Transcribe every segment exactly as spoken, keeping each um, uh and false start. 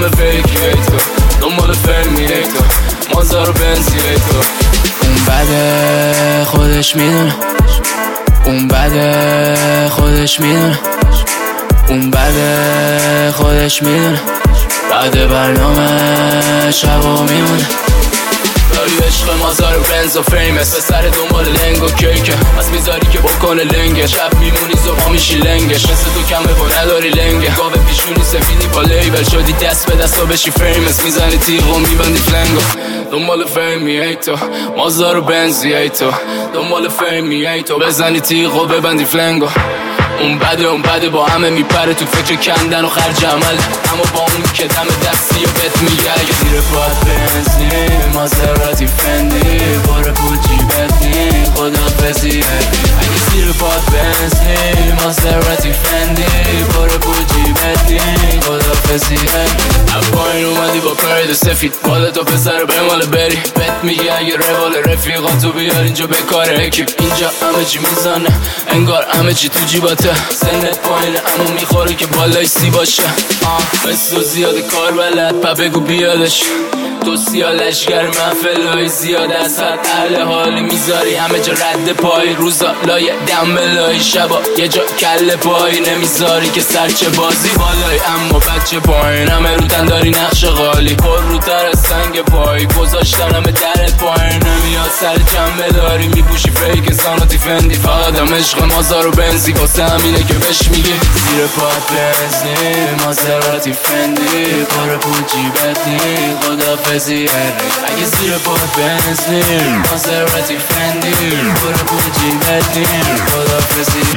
همه فیک تو دنبال فیلمی تو مازار و بنزی تو. اون بده خودش میدونه، اون بده خودش میدونه، اون بده خودش میدونه، بعد برنامه شبا میمونه. داری عشق مازار و بنز و فیمس، پسر دنبال لنگ و کیکه، پس میذاری که بکنه لنگه، شب میمونی زبا میشی لنگش، مثل تو کمه و نداری لنگه، گاوه پیشونی سفیدی با لیبل، شدی دست به دست و بشی فیمس، میزنی تیغ و میبندی فلنگو. دنبال فیمی ای تو مازار و بنزی ای تو دنبال فیمی ای تو بزنی تیغ و ببندی فلنگو. اون بده اون بده با همه میپره تو فکر کندن و خرج عمل، اما با اون که دم دستی و بهت میگه اگه زیر پاهت بنزی مازراتی فندی باره پول جیبت نی خدافزی اگه زیر پاهت بنزی مازراتی فندی باره پول جیبت نی خدافزی. از پایین اومدی با پرید سفید بالتو پسر به مال بری، بهت میگه اگه روال رفیقاتو بیار اینجا به کار اکیپ، اینجا همه چی میزنه انگار همه چی تو جیباته، سنت پایینه اما میخوره که بالای سی باشه. مثل زیاد کار بلد پا بگو بیادش، تو سیالشگر محفلای زیاد از حد اهل حالی میذاری همه جا رد پای، روزا لای دم بلای شبا یه جا کل پای نمیذاری که سرچه بازی بالای اما بچه پایین همه رو تن داری نقش غالی، پر روتر از سنگ پای گذاشتن همه درت پایین نمیاد سر جنبه داری میپوشی فیک ساناتی فندی، فقط هم عشق مازار و بنزی واسه همینه که بهش میگی زیر پات بنزی مازراتی فندی پر پول جیبت نی خدافزی اگه زیر پات بنزی مازراتی فندی پر پول جیبت نی خدافزی.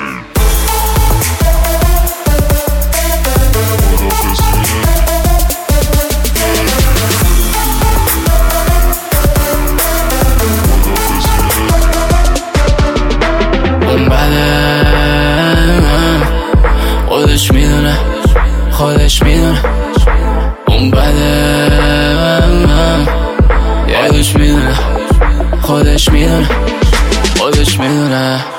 خودش میدونه خودش میدونه اون بده خودش میدونه خودش میدونه خودش میدونه